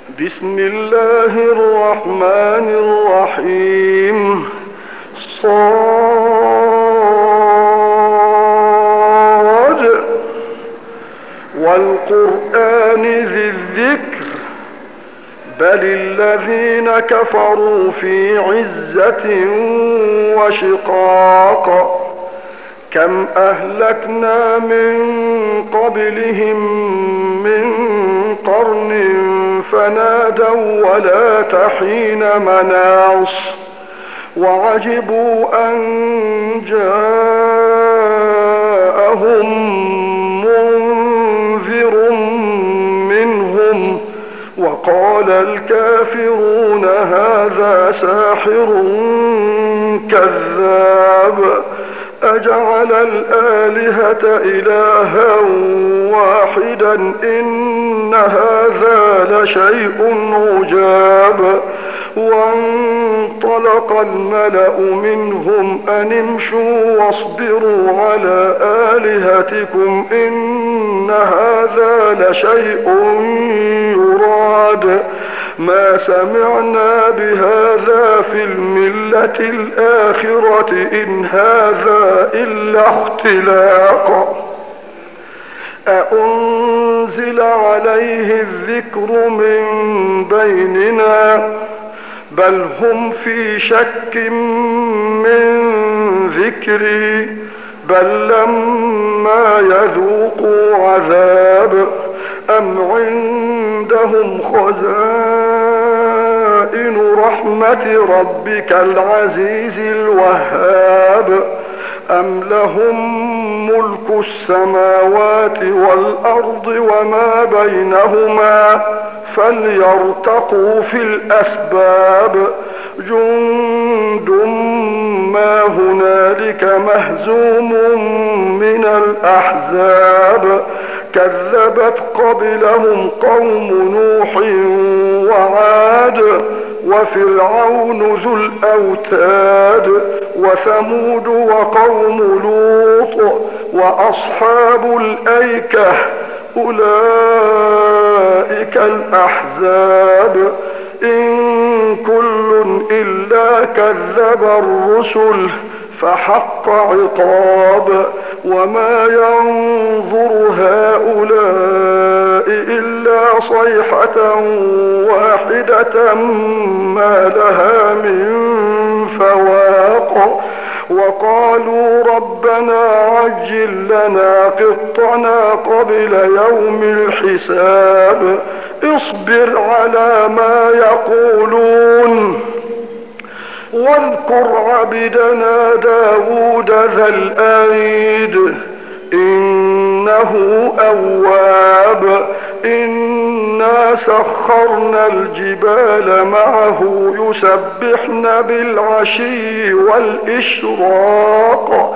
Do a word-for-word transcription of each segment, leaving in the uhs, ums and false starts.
بسم الله الرحمن الرحيم. صاد والقرآن ذي الذكر بل الذين كفروا في عزة وشقاق كم أهلكنا من قبلهم من قرن فنادوا ولا تحين مناص وعجبوا أن جاءهم منذر منهم وقال الكافرون هذا ساحر كذاب أجعل الآلهة إلها واحدا إن هذا لشيء عجاب. وانطلق الملأ منهم أن امشوا واصبروا على آلهتكم إن هذا لشيء يراد ما سمعنا بهذا في الملة الآخرة إن هذا إلا اختلاق أأنزل عليه الذكر من بيننا بل هم في شك من ذكري بل لما يذوقوا عذاب أم عندهم خزائن رحمة ربك العزيز الوهاب أم لهم ملك السماوات والأرض وما بينهما فليرتقوا في الأسباب جند ما هنالك مهزوم من الأحزاب كذبت قبلهم قوم نوح وعاد وفرعون ذو الأوتاد وثمود وقوم لوط وأصحاب الأيكة أولئك الأحزاب إن كل إلا كذب الرسل فحق عقاب وما ينظر هؤلاء إلا صيحة واحدة ما لها من فواق وقالوا ربنا عجل لنا قطنا قبل يوم الحساب اصبر على ما يقولون واذكر عبدنا داود ذا الأيد إنه أواب إنا سخرنا الجبال معه يسبحن بالعشي والإشراق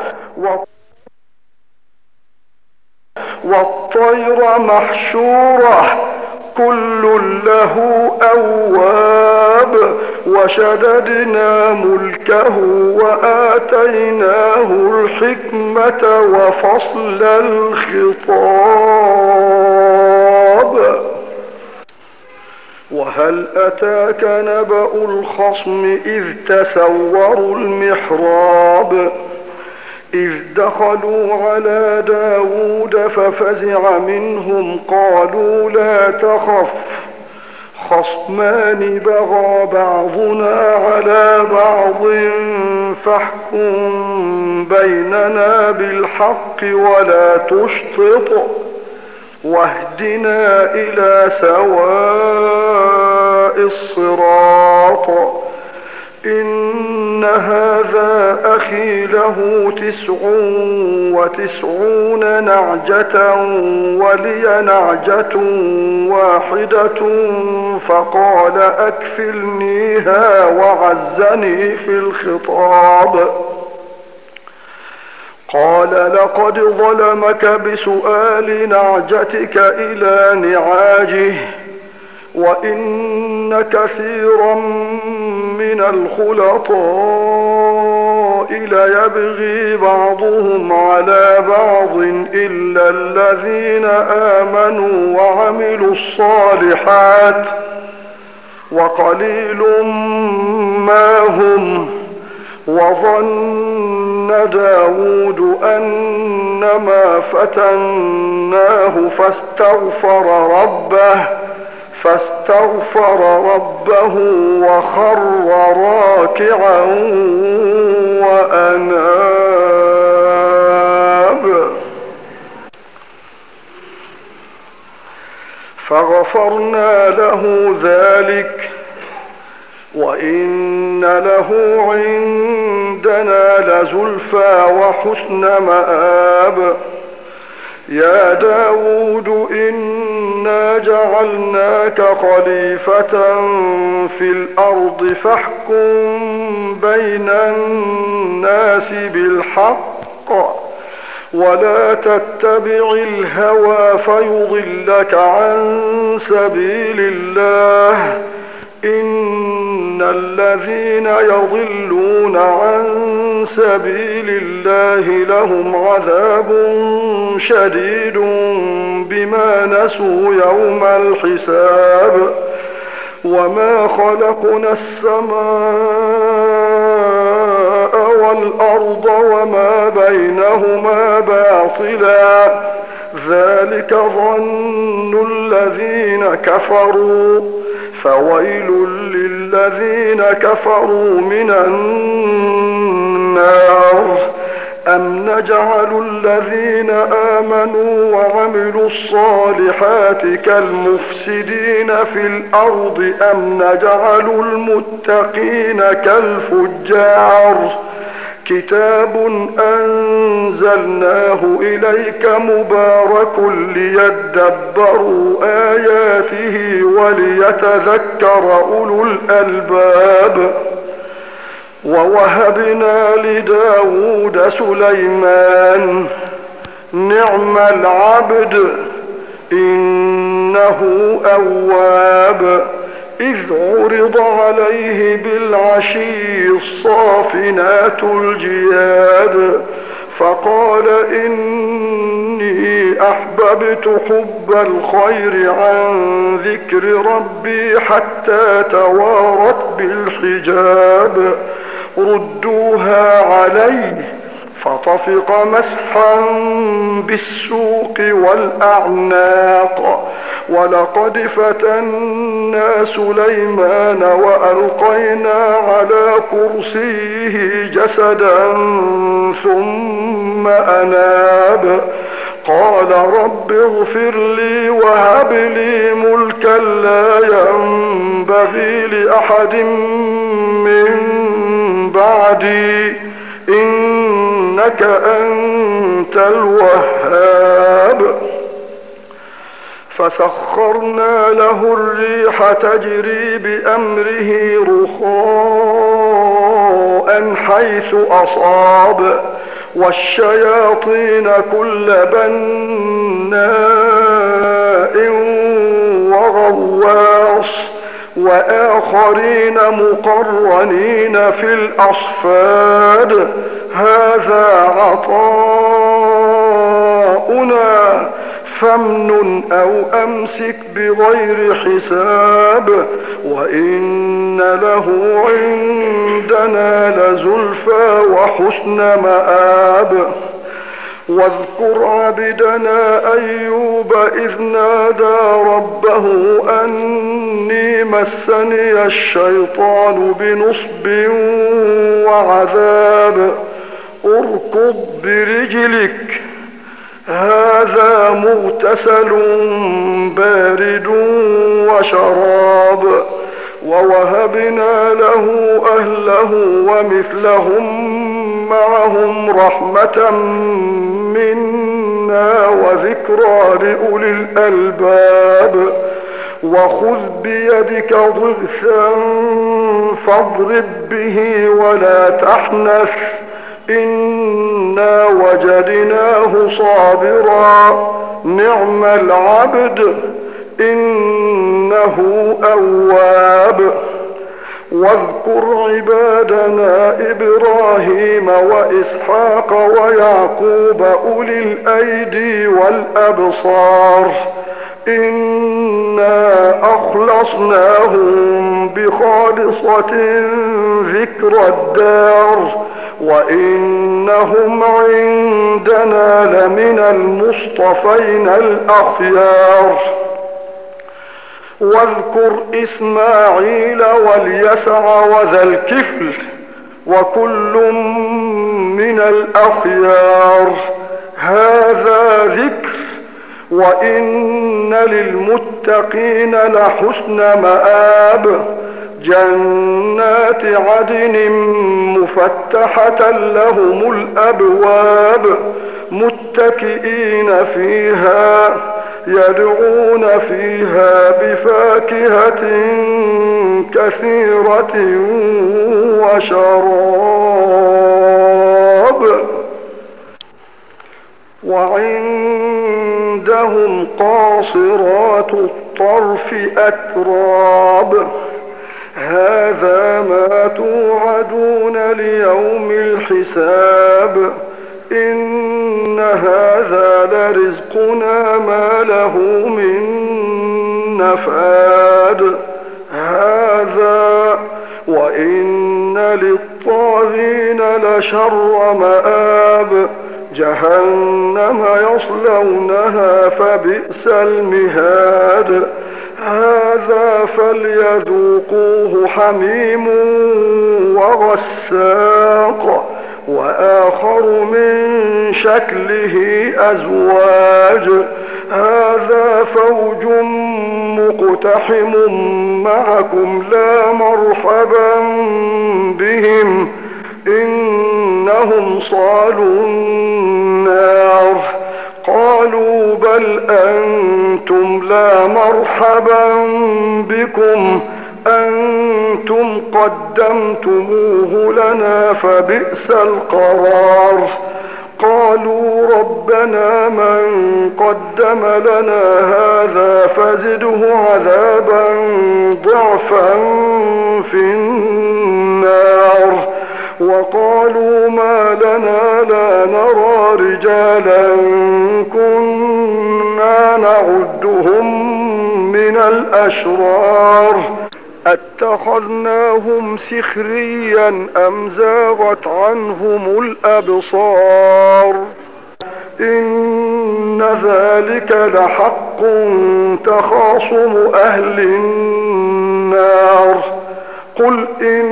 والطير محشورة كل له أواب وشددنا ملكه وآتيناه الحكمة وفصل الخطاب وهل أتاك نبأ الخصم إذ تسوروا المحراب إذ دخلوا على داود ففزع منهم قالوا لا تخف خصمان بغى بعضنا على بعض فاحكم بيننا بالحق ولا تشطط واهدنا إلى سواء الصراط إن هذا أخي له تسع وتسعون نعجة ولي نعجة واحدة فقال أكفلنيها وعزني في الخطاب قال لقد ظلمك بسؤال نعجتك إلى نعاجه وإن كثيرا من الخلطاء ليبغي بعضهم على بعض إلا الذين آمنوا وعملوا الصالحات وقليل ما هم. وظن داود أنما فتناه فاستغفر ربه فاستغفر ربه وخر راكعا وأناب. فغفرنا له ذلك وإن له عندنا لزلفى وحسن مآب. يا داود إنا جعلناك خليفة في الأرض فاحكم بين الناس بالحق ولا تتبع الهوى فيضلك عن سبيل الله. إن الذين يضلون عن سبيل الله لهم عذاب شديد بما نسوا يوم الحساب. وما خلقنا السماء والأرض وما بينهما باطلا ذلك ظن الذين كفروا فويل للذين كفروا من النار. أم نجعل الذين آمنوا وعملوا الصالحات كالمفسدين في الأرض أم نجعل المتقين كالفجار. كتاب أنزلناه إليك مبارك ليدبروا آياته وليتذكر أولو الألباب. ووهبنا لداود سليمان نعم العبد إنه أواب. إذ عرض عليه بالعشي الصافنات الجياد فقال إني أحببت حب الخير عن ذكر ربي حتى توارت بالحجاب. ردوها عليه فطفق مسحا بالسوق والأعناق. ولقد فتنا سليمان وألقينا على كرسيه جسدا ثم أناب. قال رب اغفر لي وهب لي ملكا لا ينبغي لأحد من بعدي إنك أنت الوهاب. فسخرنا له الريح تجري بأمره رخاء حيث أصاب والشياطين كل بناء وغواص وآخرين مقرنين في الأصفاد. هذا عطاؤنا فامنن أو أمسك بغير حساب. وإن له عندنا لزلفى وحسن مآب. واذكر عبدنا أيوب إذ نادى ربه أني مسني الشيطان بنصب وعذاب. اركض برجلك هذا مغتسل بارد وشراب. ووهبنا له أهله ومثلهم معهم رحمة منا وذكرى لأولي الألباب. وخذ بيدك ضغثا فاضرب به ولا تحنث إنا وجدناه صابرا نعم العبد إنه أواب. واذكر عبادنا إبراهيم وإسحاق ويعقوب أولي الأيدي والأبصار إنا أخلصناهم بخالصة ذكر الدار وإنهم عندنا لمن المصطفين الأخيار. واذكر إسماعيل واليسع وذا الكفل وكل من الأخيار. هذا ذكر وإن للمتقين لحسن مآب. جنات عدن مفتحة لهم الأبواب متكئين فيها يدعون فيها بفاكهة كثيرة وشراب. وعندهم قاصرات الطرف أتراب. هذا ما توعدون ليوم الحساب. إن هذا لرزقنا ما له من نفاد. هذا وإن للطاغين لشر مآب. جهنم يصلونها فبئس المهاد. هذا فليذوقوه حميم وغساق وآخر من شكله أزواج. هذا فوج مقتحم معكم لا مرحبا بهم إنهم صالوا النار. قالوا بل أنتم لا مرحبا بكم أنتم قدمتموه لنا فبئس القرار. قالوا ربنا من قدم لنا هذا فزده عذابا ضعفا في النار. وقالوا ما لنا لا نرى رجالا كنا نعدهم من الأشرار أتخذناهم سخريا أم زاغت عنهم الأبصار. إن ذلك لحق تخاصم أهل النار. قل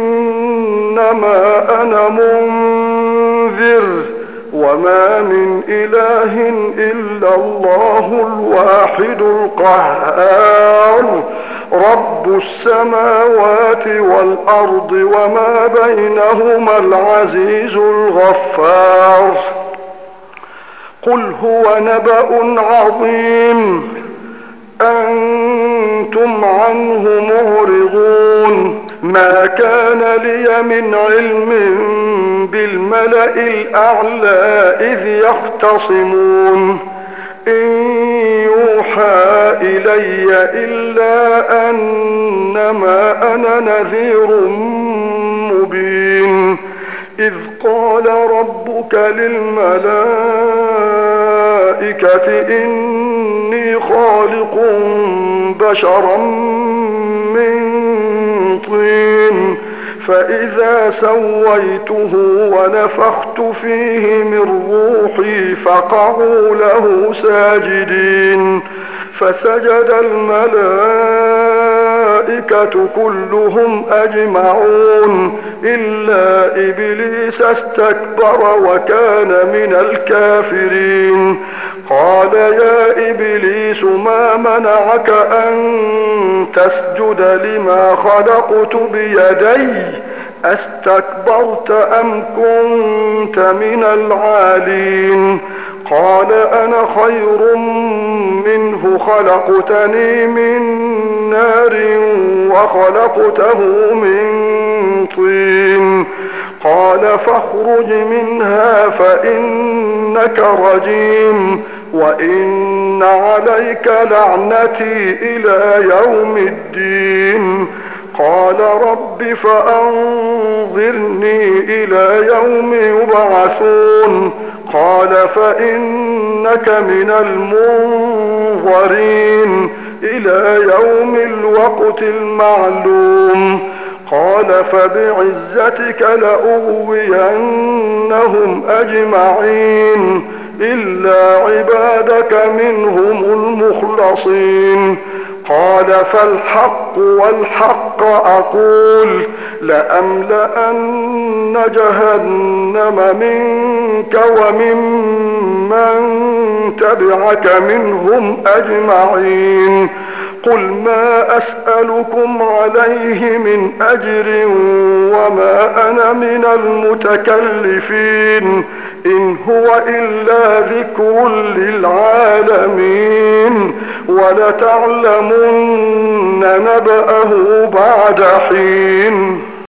إنما أنا منذر وما من إله إلا الله الواحد القهار رب السماوات والأرض وما بينهما العزيز الغفار. قل هو نبأ عظيم أنتم عنه معرضون. ما كان لي من علم بالملأ الأعلى إذ يختصمون. إن يوحى إلي إلا أنما أنا نذير مبين. إذ قال ربك للملائكة إني خالق بشرا من طين فإذا سويته ونفخت فيه من روحي فقعوا له ساجدين. فسجد الملائكة كلهم أجمعون إلا إبليس استكبر وكان من الكافرين. قال يا إبليس ما منعك أن تسجد لما خلقت بيدي أستكبرت أم كنت من العالين؟ قال أنا خير منه خلقتني من نار وخلقته من طين. قال فاخرج منها فإنك رجيم وإن عليك لعنتي إلى يوم الدين. قال رب فأنظرني إلى يوم يبعثون قال فإنك من المنظرين إلى يوم الوقت المعلوم قال فبعزتك لأغوينهم أجمعين إلا عبادك منهم المخلصين قال فالحق والحق أقول لأملأن جهنم منك وممن تبعك منهم أجمعين قل ما أسألكم عليه من أجر وما أنا من المتكلفين إن هو إلا ذكر للعالمين ولتعلمن نبأه بعد حين.